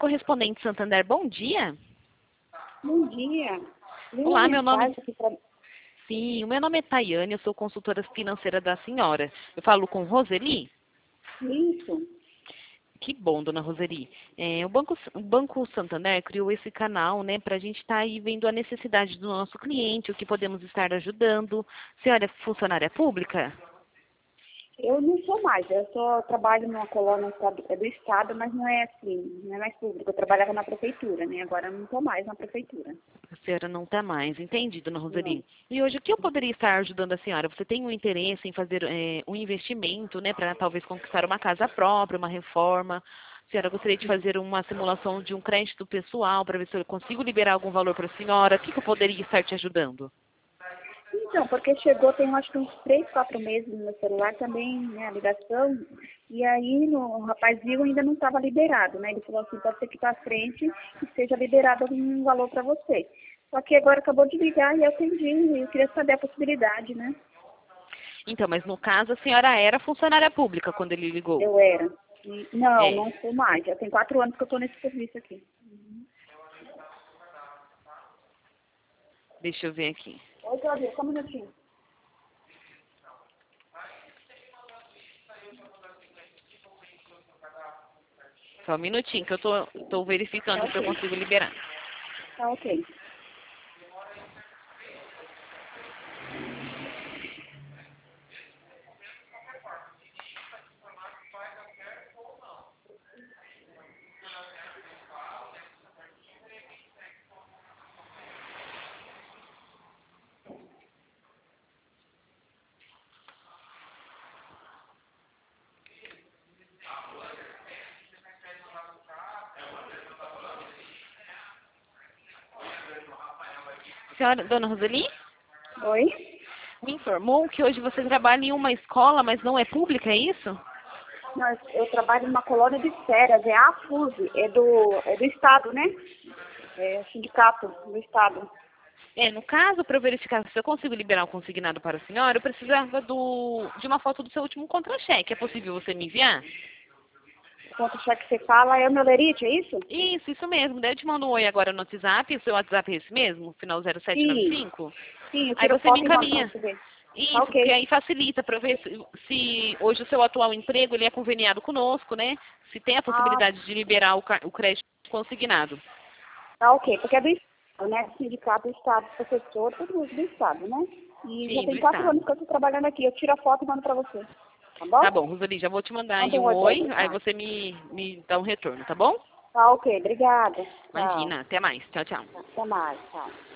correspondente Santander, bom dia. Bom dia. Olá, meu nome... Sim, o meu nome é Tayane, eu sou consultora financeira da senhora. Eu falo com Roseli? Isso. Que bom, dona Roseli. O Banco Santander criou esse canal, né, para a gente estar aí vendo a necessidade do nosso cliente, o que podemos estar ajudando. A senhora é funcionária pública? Eu não sou mais, eu só trabalho numa colônia do Estado, mas não é assim, não é mais público. Eu trabalhava na prefeitura, né? Agora eu não estou mais na prefeitura. A senhora não está mais, entendi, dona Não. Roseli. E hoje, o que eu poderia estar ajudando a senhora? Você tem um interesse em fazer um investimento, né, para talvez conquistar uma casa própria, uma reforma? A senhora gostaria de fazer uma simulação de um crédito pessoal para ver se eu consigo liberar algum valor para a senhora? O que eu poderia estar te ajudando? Então, porque chegou, tem acho que uns 3, 4 meses no meu celular também, né, a ligação, e aí o rapaz viu ainda não estava liberado, né? Ele falou assim, pode ser que para frente e seja liberado algum valor para você. Só que agora acabou de ligar e eu atendi, e eu queria saber a possibilidade, né? Então, mas no caso a senhora era funcionária pública quando ele ligou? Eu era. Não, É. não sou mais. Já tem 4 anos que eu estou nesse serviço aqui. Deixa eu ver aqui. Oi, Claudia, só um minutinho. Só um minutinho que eu tô verificando se eu consigo liberar. Tá ok. Senhora, dona Roseli, Oi? me informou que hoje você trabalha em uma escola, mas não é pública, é isso? Eu trabalho numa colônia de férias, é a AFUSE, é do Estado, né? É o sindicato do Estado. No caso, para eu verificar se eu consigo liberar o consignado para a senhora, eu precisava de uma foto do seu último contra-cheque. É possível você me enviar? Quanto cheque que você fala é o meu lerite, é isso? Isso mesmo. Daí eu te mando um oi agora no WhatsApp. O seu WhatsApp é esse mesmo? Final Sim. 0795? Sim, eu Aí tiro você me foto e mando pra encaminha. você ver. Tá Isso, porque ok. aí facilita para ver se hoje o seu atual emprego ele é conveniado conosco, né? Se tem a Ah, possibilidade de liberar o crédito consignado. tá ok, porque é do Estado, né? Do sindicato do Estado, professor, tudo isso do Estado, né? E já Sim, do tem 4 Estado. anos que eu tô trabalhando aqui. Eu tiro a foto e mando pra você. Tá bom? Tá bom, Roseli, já vou te mandar Manda aí um um oi pra oi, ele, aí tá? você me dá um retorno, tá bom? Tá ok, obrigada. Tchau. Imagina, até mais. Tchau, tchau. Até mais, tchau.